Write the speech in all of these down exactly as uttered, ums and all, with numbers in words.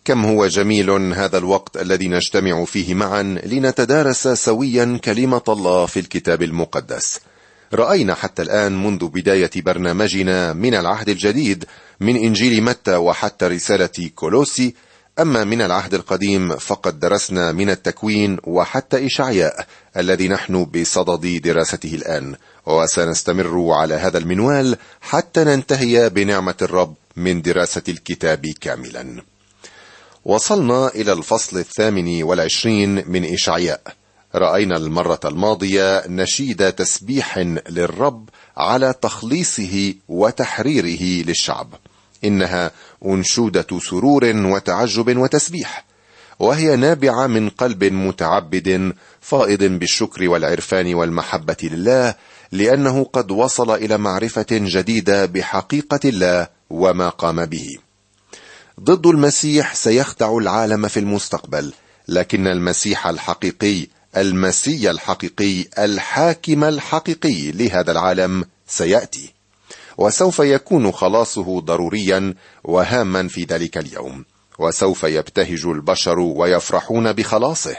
كم هو جميل هذا الوقت الذي نجتمع فيه معا لنتدارس سويا كلمة الله في الكتاب المقدس. رأينا حتى الآن منذ بداية برنامجنا من العهد الجديد من إنجيل متى وحتى رسالة كولوسي، أما من العهد القديم فقد درسنا من التكوين وحتى إشعياء الذي نحن بصدد دراسته الآن، وسنستمر على هذا المنوال حتى ننتهي بنعمة الرب من دراسة الكتاب كاملا. وصلنا إلى الفصل الثامن والعشرين من إشعياء. رأينا المرة الماضية نشيد تسبيح للرب على تخليصه وتحريره للشعب. إنها أنشودة سرور وتعجب وتسبيح، وهي نابعة من قلب متعبد فائض بالشكر والعرفان والمحبة لله، لأنه قد وصل إلى معرفة جديدة بحقيقة الله وما قام به. ضد المسيح سيخدع العالم في المستقبل، لكن المسيح الحقيقي، المسيح الحقيقي، الحاكم الحقيقي لهذا العالم سيأتي، وسوف يكون خلاصه ضروريا وهاما في ذلك اليوم، وسوف يبتهج البشر ويفرحون بخلاصه.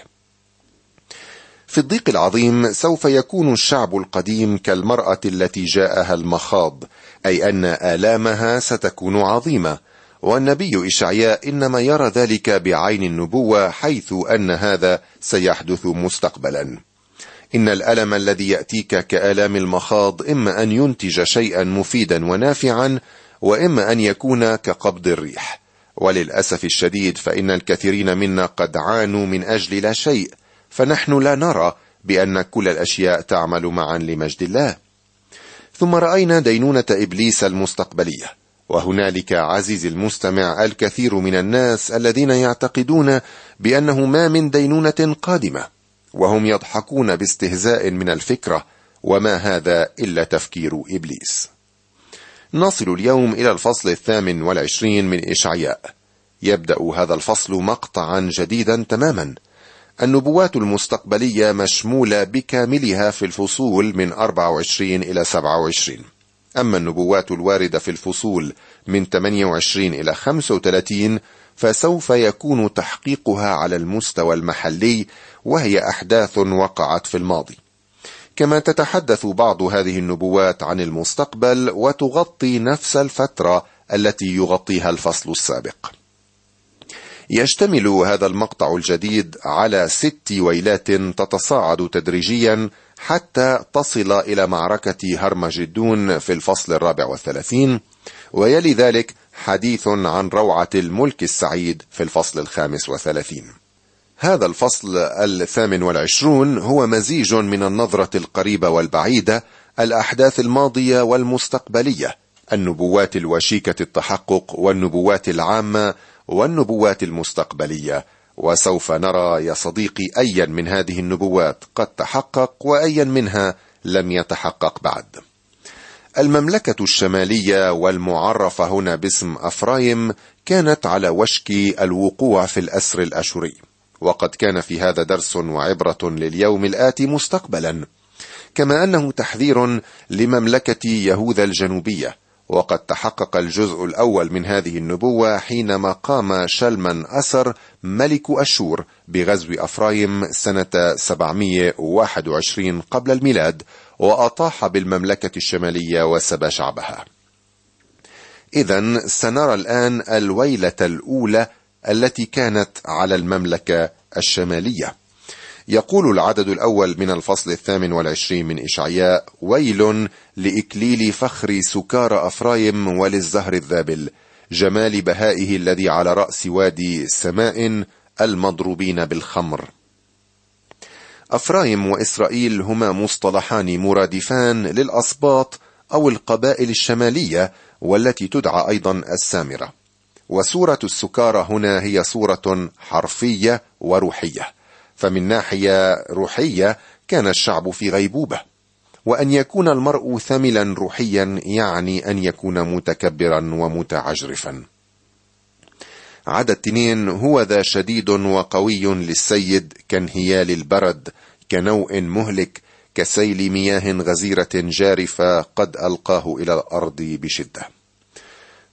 في الضيق العظيم سوف يكون الشعب القديم كالمرأة التي جاءها المخاض، أي أن آلامها ستكون عظيمة، والنبي إشعياء إنما يرى ذلك بعين النبوة، حيث أن هذا سيحدث مستقبلا. إن الألم الذي يأتيك كآلام المخاض إما أن ينتج شيئا مفيدا ونافعا، وإما أن يكون كقبض الريح. وللأسف الشديد فإن الكثيرين منا قد عانوا من أجل لا شيء، فنحن لا نرى بأن كل الأشياء تعمل معا لمجد الله. ثم رأينا دينونة إبليس المستقبلية، وهنالك عزيزي المستمع الكثير من الناس الذين يعتقدون بأنه ما من دينونة قادمة، وهم يضحكون باستهزاء من الفكرة، وما هذا إلا تفكير إبليس. نصل اليوم إلى الفصل الثامن والعشرين من إشعياء. يبدأ هذا الفصل مقطعا جديدا تماما. النبوات المستقبلية مشمولة بكاملها في الفصول من أربعة وعشرين إلى سبعة وعشرين، أما النبوات الواردة في الفصول من ثمانية وعشرين إلى خمسة وثلاثين فسوف يكون تحقيقها على المستوى المحلي، وهي أحداث وقعت في الماضي. كما تتحدث بعض هذه النبوات عن المستقبل وتغطي نفس الفترة التي يغطيها الفصل السابق. يشتمل هذا المقطع الجديد على ست ويلات تتصاعد تدريجيا حتى تصل إلى معركة هرمجدون في الفصل الرابع والثلاثين، ويلي ذلك حديث عن روعة الملك السعيد في الفصل الخامس والثلاثين. هذا الفصل الثامن والعشرون هو مزيج من النظرة القريبة والبعيدة، الأحداث الماضية والمستقبلية، النبوات الوشيكة التحقق والنبوات العامة والنبوات المستقبلية. وسوف نرى يا صديقي أيا من هذه النبوات قد تحقق وأيا منها لم يتحقق بعد. المملكة الشمالية والمعرفة هنا باسم أفرايم كانت على وشك الوقوع في الأسر الأشوري، وقد كان في هذا درس وعبرة لليوم الآتي مستقبلا، كما أنه تحذير لمملكة يهوذا الجنوبية. وقد تحقق الجزء الأول من هذه النبوة حينما قام شلمن أسر ملك أشور بغزو أفرايم سنة سبعمائة وواحد وعشرين قبل الميلاد، وأطاح بالمملكة الشمالية وسبى شعبها. إذن سنرى الآن الويلة الأولى التي كانت على المملكة الشمالية. يقول العدد الأول من الفصل الثامن والعشرين من إشعياء: ويل لإكليل فخر سكار أفرايم وللزهر الذابل، جمال بهائه الذي على رأس وادي سماء المضروبين بالخمر. أفرايم وإسرائيل هما مصطلحان مرادفان للأسباط أو القبائل الشمالية، والتي تدعى أيضا السامرة. وسورة السكارى هنا هي صورة حرفية وروحية، فمن ناحية روحية كان الشعب في غيبوبة، وأن يكون المرء ثملا روحيا يعني أن يكون متكبرا ومتعجرفا. عدد اثنين: هو ذا شديد وقوي للسيد كانهيال البرد، كنوء مهلك، كسيل مياه غزيرة جارفة، قد ألقاه إلى الأرض بشدة.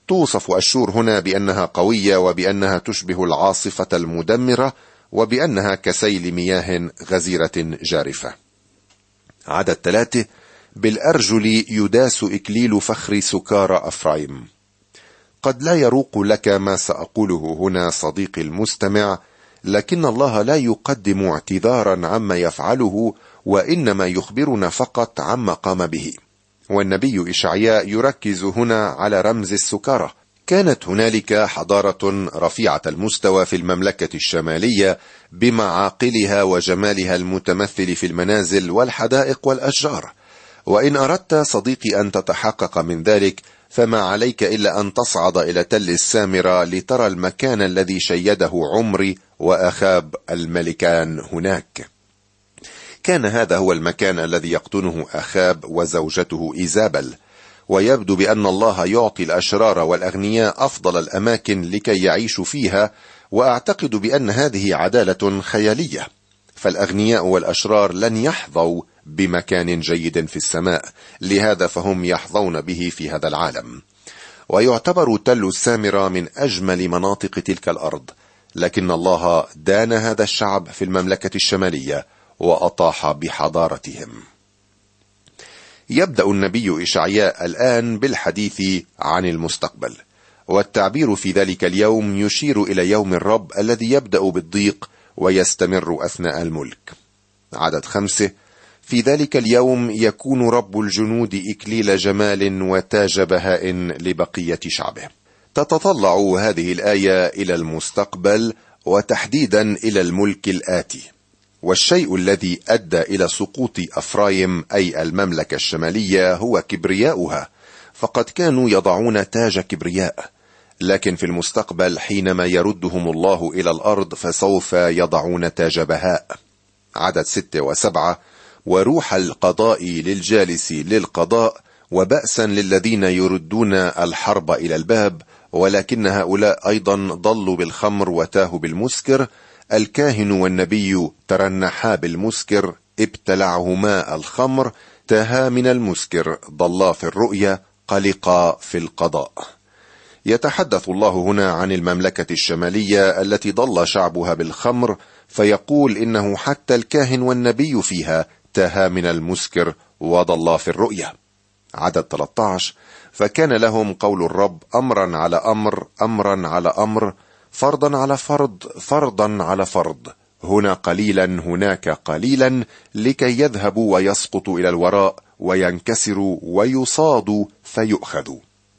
توصف أشور هنا بأنها قوية، وبأنها تشبه العاصفة المدمرة، وبأنها كسيل مياه غزيرة جارفة. عدد ثلاثة: بالأرجل يداس إكليل فخر سكارى أفرايم. قد لا يروق لك ما سأقوله هنا صديقي المستمع، لكن الله لا يقدم اعتذارا عما يفعله، وإنما يخبرنا فقط عما قام به. والنبي إشعياء يركز هنا على رمز السكارى. كانت هنالك حضارة رفيعة المستوى في المملكة الشمالية بمعاقلها وجمالها المتمثل في المنازل والحدائق والأشجار. وإن أردت صديقي أن تتحقق من ذلك، فما عليك إلا أن تصعد إلى تل السامرة لترى المكان الذي شيده عمري وأخاب الملكان هناك. كان هذا هو المكان الذي يقطنه أخاب وزوجته إيزابل، ويبدو بأن الله يعطي الأشرار والأغنياء أفضل الأماكن لكي يعيشوا فيها، وأعتقد بأن هذه عدالة خيالية، فالأغنياء والأشرار لن يحظوا بمكان جيد في السماء، لهذا فهم يحظون به في هذا العالم. ويعتبر تل السامرة من أجمل مناطق تلك الأرض، لكن الله دان هذا الشعب في المملكة الشمالية وأطاح بحضارتهم. يبدأ النبي إشعياء الآن بالحديث عن المستقبل، والتعبير في ذلك اليوم يشير إلى يوم الرب الذي يبدأ بالضيق ويستمر أثناء الملك. عدد خمسة: في ذلك اليوم يكون رب الجنود إكليل جمال وتاج بهاء لبقية شعبه. تتطلع هذه الآية إلى المستقبل، وتحديدا إلى الملك الآتي. والشيء الذي أدى إلى سقوط أفرايم أي المملكة الشمالية هو كبرياؤها، فقد كانوا يضعون تاج كبرياء، لكن في المستقبل حينما يردهم الله إلى الأرض فسوف يضعون تاج بهاء. عدد ستة وسبعة: وروح القضاء للجالس للقضاء، وبأسا للذين يردون الحرب إلى الباب، ولكن هؤلاء أيضا ضلوا بالخمر وتاهوا بالمسكر. الكاهن والنبي ترنحا بالمسكر، ابتلعهما الخمر، تاها من المسكر، ضلا في الرؤيا، قلقا في القضاء. يتحدث الله هنا عن المملكة الشمالية التي ضل شعبها بالخمر، فيقول إنه حتى الكاهن والنبي فيها تاها من المسكر وضلا في الرؤيا. عدد ثلاثة عشر: فكان لهم قول الرب أمرا على أمر، أمرا على أمر، فرضا على فرض، فرضا على فرض، هنا قليلا هناك قليلا، لكي يذهبوا ويسقطوا إلى الوراء وينكسروا ويصادوا فيؤخذوا.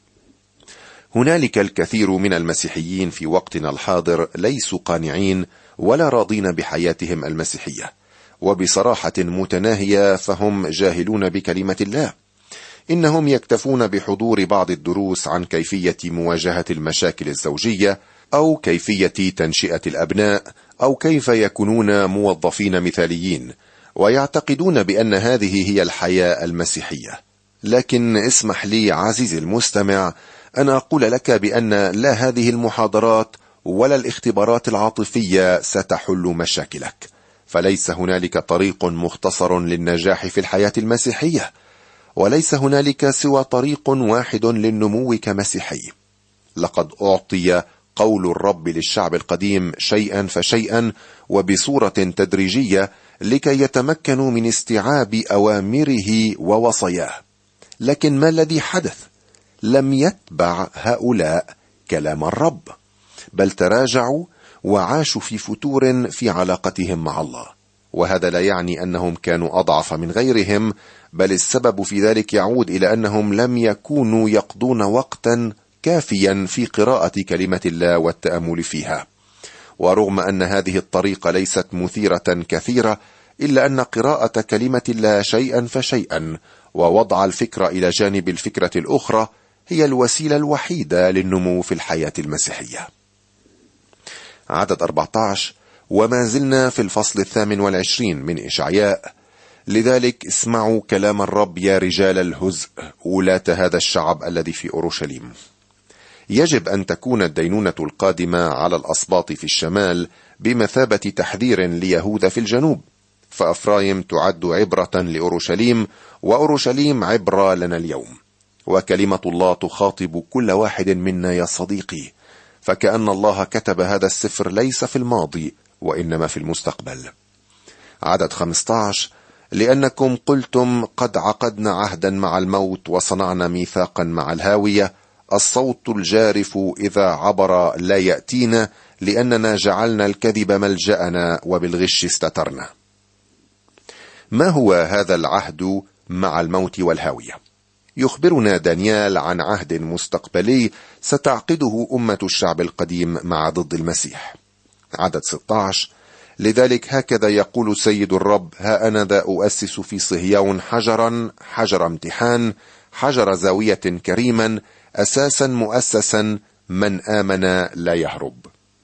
هنالك الكثير من المسيحيين في وقتنا الحاضر ليسوا قانعين ولا راضين بحياتهم المسيحية، وبصراحة متناهية فهم جاهلون بكلمة الله. إنهم يكتفون بحضور بعض الدروس عن كيفية مواجهة المشاكل الزوجية، أو كيفية تنشئة الأبناء، أو كيف يكونون موظفين مثاليين، ويعتقدون بأن هذه هي الحياة المسيحية. لكن اسمح لي عزيزي المستمع أن أقول لك بأن لا هذه المحاضرات ولا الاختبارات العاطفية ستحل مشاكلك، فليس هنالك طريق مختصر للنجاح في الحياة المسيحية، وليس هنالك سوى طريق واحد للنمو كمسيحي. لقد أعطي قول الرب للشعب القديم شيئا فشيئا وبصورة تدريجية لكي يتمكنوا من استيعاب أوامره ووصاياه، لكن ما الذي حدث؟ لم يتبع هؤلاء كلام الرب، بل تراجعوا وعاشوا في فتور في علاقتهم مع الله. وهذا لا يعني أنهم كانوا أضعف من غيرهم، بل السبب في ذلك يعود إلى أنهم لم يكونوا يقضون وقتا كافيا في قراءة كلمة الله والتأمل فيها. ورغم أن هذه الطريقة ليست مثيرة كثيرة، إلا أن قراءة كلمة الله شيئا فشيئا ووضع الفكرة إلى جانب الفكرة الأخرى هي الوسيلة الوحيدة للنمو في الحياة المسيحية. عدد أربعة عشر: وما زلنا في الفصل الثامن والعشرين من إشعياء. لذلك اسمعوا كلام الرب يا رجال الهزء، ولاة هذا الشعب الذي في أورشليم. يجب أن تكون الدينونة القادمة على الأسباط في الشمال بمثابة تحذير ليهوذا في الجنوب، فأفرايم تعد عبرة لأورشليم، وأورشليم عبرة لنا اليوم. وكلمة الله تخاطب كل واحد منا يا صديقي، فكأن الله كتب هذا السفر ليس في الماضي وإنما في المستقبل. عدد خمسة عشر: لأنكم قلتم قد عقدنا عهدا مع الموت وصنعنا ميثاقا مع الهاوية، الصوت الجارف إذا عبر لا يأتينا، لأننا جعلنا الكذب ملجأنا وبالغش استترنا. ما هو هذا العهد مع الموت والهاوية؟ يخبرنا دانيال عن عهد مستقبلي ستعقده أمة الشعب القديم مع ضد المسيح. عدد ستة عشر: لذلك هكذا يقول سيد الرب: ها أنا ذا أؤسس في صهيون حجرا، حجر امتحان، حجر زاوية كريما، أساسا مؤسسا، من آمن لا يهرب.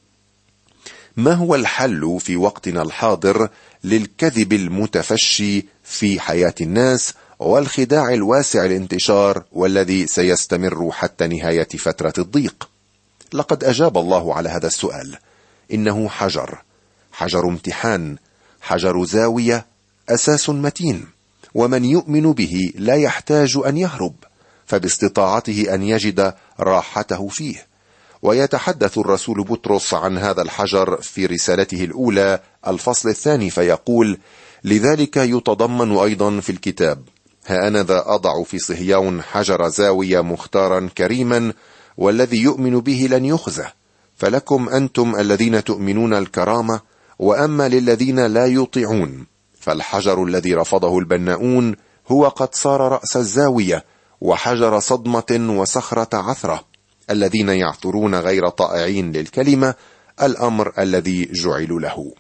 ما هو الحل في وقتنا الحاضر للكذب المتفشي في حياة الناس والخداع الواسع الانتشار والذي سيستمر حتى نهاية فترة الضيق؟ لقد أجاب الله على هذا السؤال: إنه حجر، حجر امتحان، حجر زاوية، أساس متين، ومن يؤمن به لا يحتاج أن يهرب، فباستطاعته أن يجد راحته فيه. ويتحدث الرسول بطرس عن هذا الحجر في رسالته الأولى الفصل الثاني فيقول: لذلك يتضمن أيضا في الكتاب: ها أنا ذا أضع في صهيون حجر زاوية مختارا كريما، والذي يؤمن به لن يخزى. فلكم أنتم الذين تؤمنون الكرامة، وأما للذين لا يطيعون فالحجر الذي رفضه البناؤون هو قد صار رأس الزاوية، وحجر صدمة وصخرة عثرة، الذين يعثرون غير طائعين للكلمة، الأمر الذي جعلوا له.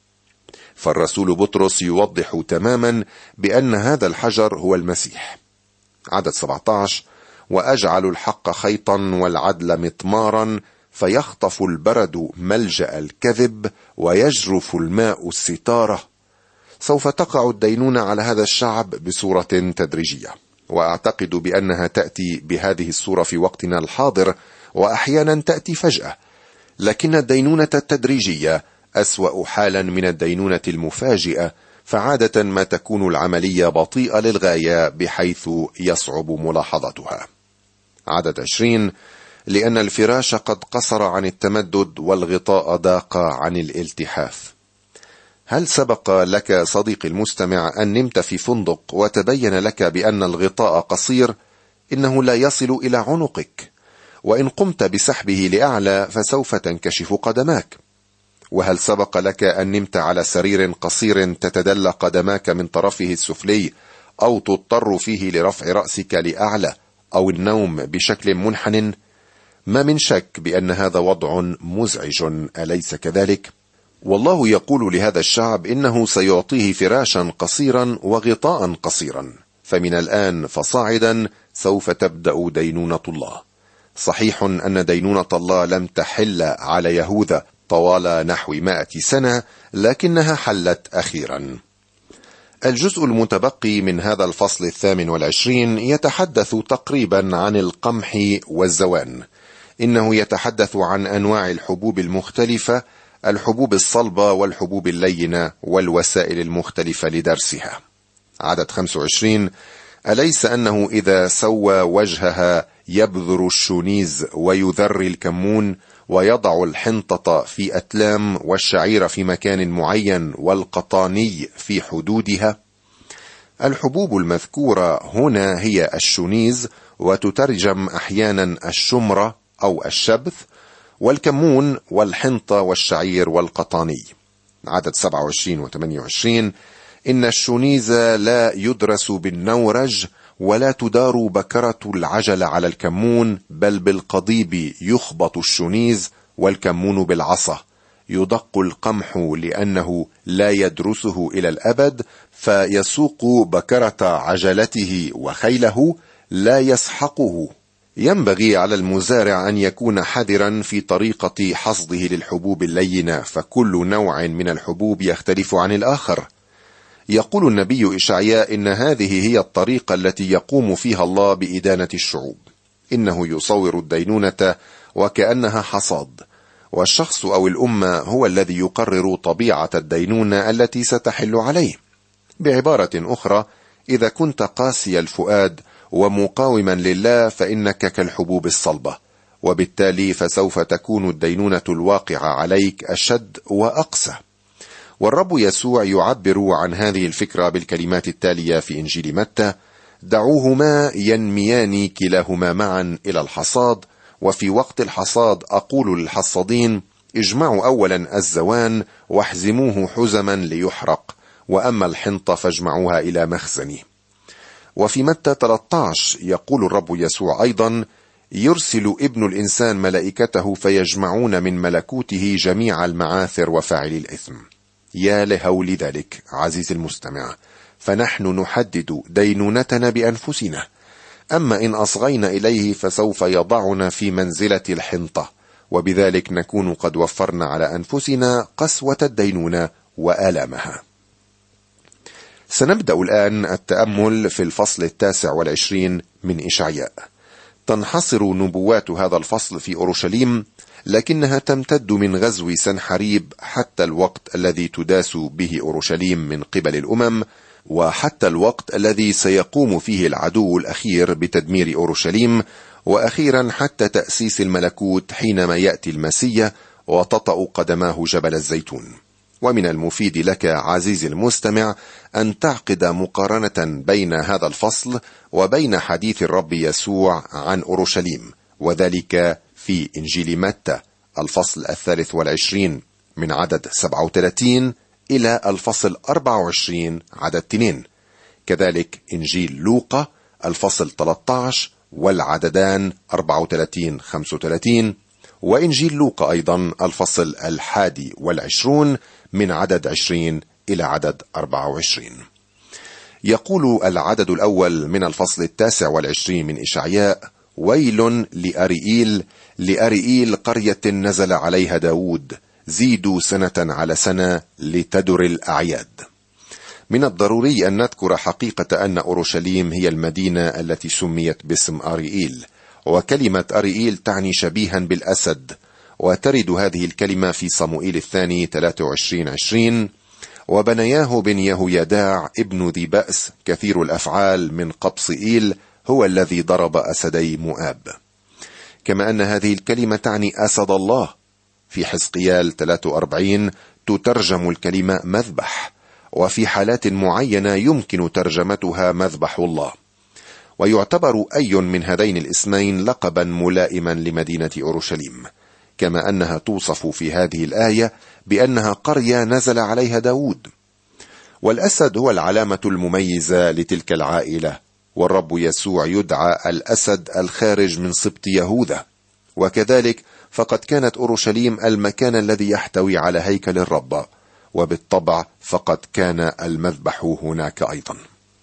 فالرسول بطرس يوضح تماما بأن هذا الحجر هو المسيح. عدد سبعة عشر: وأجعل الحق خيطا والعدل مطمارا، فيخطف البرد ملجأ الكذب، ويجرف الماء الستارة. سوف تقع الدينونة على هذا الشعب بصورة تدريجية، وأعتقد بأنها تأتي بهذه الصورة في وقتنا الحاضر، وأحيانا تأتي فجأة، لكن الدينونة التدريجية أسوأ حالا من الدينونة المفاجئة، فعادة ما تكون العملية بطيئة للغاية بحيث يصعب ملاحظتها. عدد عشرين: لأن الفراش قد قصر عن التمدد، والغطاء ضاق عن الالتحاف. هل سبق لك صديقي المستمع أن نمت في فندق وتبين لك بأن الغطاء قصير؟ إنه لا يصل إلى عنقك، وإن قمت بسحبه لأعلى فسوف تنكشف قدماك. وهل سبق لك أن نمت على سرير قصير تتدلى قدماك من طرفه السفلي، أو تضطر فيه لرفع رأسك لأعلى، أو النوم بشكل منحن؟ ما من شك بأن هذا وضع مزعج، أليس كذلك؟ والله يقول لهذا الشعب إنه سيعطيه فراشا قصيرا وغطاء قصيرا، فمن الآن فصاعدا سوف تبدأ دينونة الله. صحيح أن دينونة الله لم تحل على يهوذا طوال نحو مائة سنة، لكنها حلت أخيرا. الجزء المتبقي من هذا الفصل الثامن والعشرين يتحدث تقريبا عن القمح والزوان. إنه يتحدث عن أنواع الحبوب المختلفة، الحبوب الصلبة والحبوب اللينة، والوسائل المختلفة لدرسها. عدد خمسة وعشرين: أليس أنه إذا سوى وجهها يبذر الشونيز ويذر الكمون، ويضع الحنطة في أتلام، والشعير في مكان معين، والقطاني في حدودها؟ الحبوب المذكورة هنا هي الشونيز، وتترجم أحيانا الشمرة أو الشبث، والكمون والحنطة والشعير والقطاني. عدد سبعة وعشرين وثمانية وعشرين: إن الشونيز لا يدرس بالنورج، ولا تدار بكرة العجل على الكمون، بل بالقضيب يخبط الشونيز، والكمون بالعصا. يدق القمح لأنه لا يدرسه إلى الأبد، فيسوق بكرة عجلته وخيله، لا يسحقه. ينبغي على المزارع أن يكون حذرا في طريقة حصده للحبوب اللينة، فكل نوع من الحبوب يختلف عن الآخر. يقول النبي إشعياء إن هذه هي الطريقة التي يقوم فيها الله بإدانة الشعوب. إنه يصور الدينونة وكأنها حصاد، والشخص أو الأمة هو الذي يقرر طبيعة الدينونة التي ستحل عليه. بعبارة أخرى، إذا كنت قاسي الفؤاد ومقاوما لله فإنك كالحبوب الصلبة، وبالتالي فسوف تكون الدينونة الواقعة عليك أشد وأقسى. والرب يسوع يعبر عن هذه الفكرة بالكلمات التالية في إنجيل متى: دعوهما ينميان كلاهما معا إلى الحصاد، وفي وقت الحصاد أقول للحصادين: اجمعوا أولا الزوان واحزموه حزما ليحرق، وأما الحنطة فاجمعوها إلى مخزنه. وفي متى ثلاثة عشر يقول الرب يسوع أيضا: يرسل ابن الإنسان ملائكته فيجمعون من ملكوته جميع المعاثر وفاعلي الإثم. يا لهول ذلك عزيزي المستمع، فنحن نحدد دينونتنا بأنفسنا، أما إن أصغينا إليه فسوف يضعنا في منزلة الحنطة، وبذلك نكون قد وفرنا على أنفسنا قسوة الدينونة وآلامها. سنبدأ الآن التأمل في الفصل التاسع والعشرين من إشعياء. تنحصر نبوات هذا الفصل في أورشليم، لكنها تمتد من غزو سنحريب حتى الوقت الذي تداس به أورشليم من قبل الأمم، وحتى الوقت الذي سيقوم فيه العدو الأخير بتدمير أورشليم، وأخيرا حتى تأسيس الملكوت حينما يأتي المسيح وتطأ قدماه جبل الزيتون. ومن المفيد لك عزيزي المستمع أن تعقد مقارنة بين هذا الفصل وبين حديث الرب يسوع عن أورشليم، وذلك في إنجيل متى الفصل الثالث والعشرين من عدد سبعة وثلاثين إلى الفصل أربعة وعشرين عدد اثنين، كذلك إنجيل لوقا الفصل ثلاثة عشر والعددان أربعة وثلاثين خمسة وثلاثين، وإنجيل لوقا أيضا الفصل الحادي والعشرون من عدد عشرين إلى عدد أربعة وعشرين. يقول العدد الأول من الفصل التاسع والعشرين من إشعياء: ويل لأريئيل، لأريئيل قرية نزل عليها داود، زيدوا سنة على سنة لتدر الأعياد. من الضروري أن نذكر حقيقة أن أورشليم هي المدينة التي سميت باسم أريئيل، وكلمة أريئيل تعني شبيها بالأسد، وترد هذه الكلمة في صموئيل الثاني ثلاثة وعشرين عشرين: وبنياه بن يهويداع ابن ذي بأس كثير الأفعال من قبصئيل هو الذي ضرب أسدي مؤاب. كما أن هذه الكلمة تعني أسد الله. في حزقيال ثلاثة وأربعين تترجم الكلمة مذبح، وفي حالات معينة يمكن ترجمتها مذبح الله. ويعتبر أي من هذين الاسمين لقبا ملائما لمدينة أورشليم، كما أنها توصف في هذه الآية بأنها قرية نزل عليها داود. والأسد هو العلامة المميزة لتلك العائلة، والرب يسوع يدعى الأسد الخارج من سبط يهوذا. وكذلك فقد كانت أورشليم المكان الذي يحتوي على هيكل الرب، وبالطبع فقد كان المذبح هناك أيضا.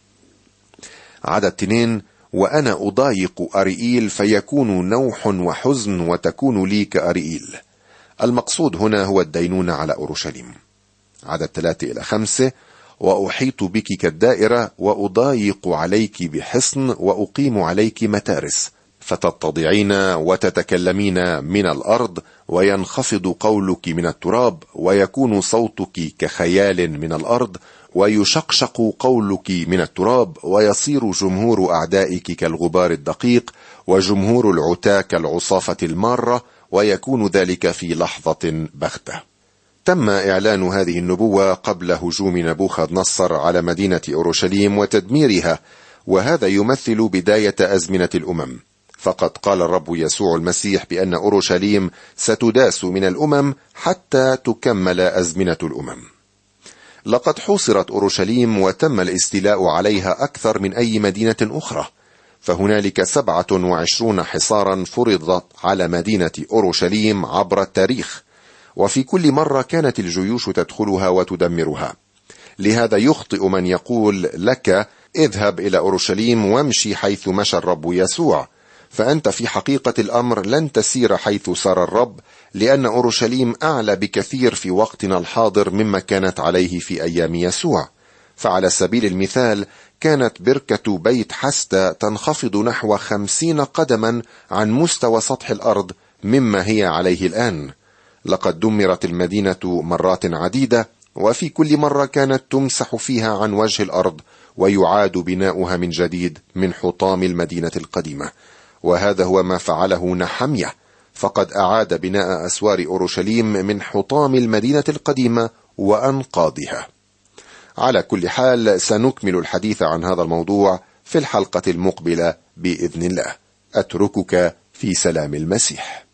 عدد اثنين: وأنا أضايق أريئيل فيكون نوح وحزن وتكون لي كأريئيل. المقصود هنا هو الدينونة على أورشليم. عدد ثلاثة إلى خمسة: وأحيط بك كالدائرة وأضايق عليك بحصن وأقيم عليك متارس، فتتضعين وتتكلمين من الأرض، وينخفض قولك من التراب، ويكون صوتك كخيال من الأرض، ويشقشق قولك من التراب، ويصير جمهور أعدائك كالغبار الدقيق، وجمهور العتاة كالعصافة المارة، ويكون ذلك في لحظة بغتة. تم إعلان هذه النبوة قبل هجوم نبوخذ نصر على مدينة أورشليم وتدميرها، وهذا يمثل بداية أزمنة الأمم. فقد قال الرب يسوع المسيح بأن أورشليم ستداس من الأمم حتى تكمل أزمنة الأمم. لقد حوصرت أورشليم وتم الاستيلاء عليها أكثر من أي مدينة أخرى، فهنالك سبعة وعشرون حصارا فرضت على مدينة أورشليم عبر التاريخ، وفي كل مرة كانت الجيوش تدخلها وتدمرها. لهذا يخطئ من يقول لك اذهب إلى أورشليم وامشي حيث مشى الرب يسوع، فأنت في حقيقة الأمر لن تسير حيث سار الرب، لأن أورشليم أعلى بكثير في وقتنا الحاضر مما كانت عليه في أيام يسوع. فعلى سبيل المثال كانت بركة بيت حسدة تنخفض نحو خمسين قدما عن مستوى سطح الأرض مما هي عليه الآن. لقد دمرت المدينة مرات عديدة، وفي كل مرة كانت تمسح فيها عن وجه الأرض ويعاد بناؤها من جديد من حطام المدينة القديمة. وهذا هو ما فعله نحمية، فقد أعاد بناء أسوار أورشليم من حطام المدينة القديمة وأنقاضها. على كل حال، سنكمل الحديث عن هذا الموضوع في الحلقة المقبلة بإذن الله. أتركك في سلام المسيح.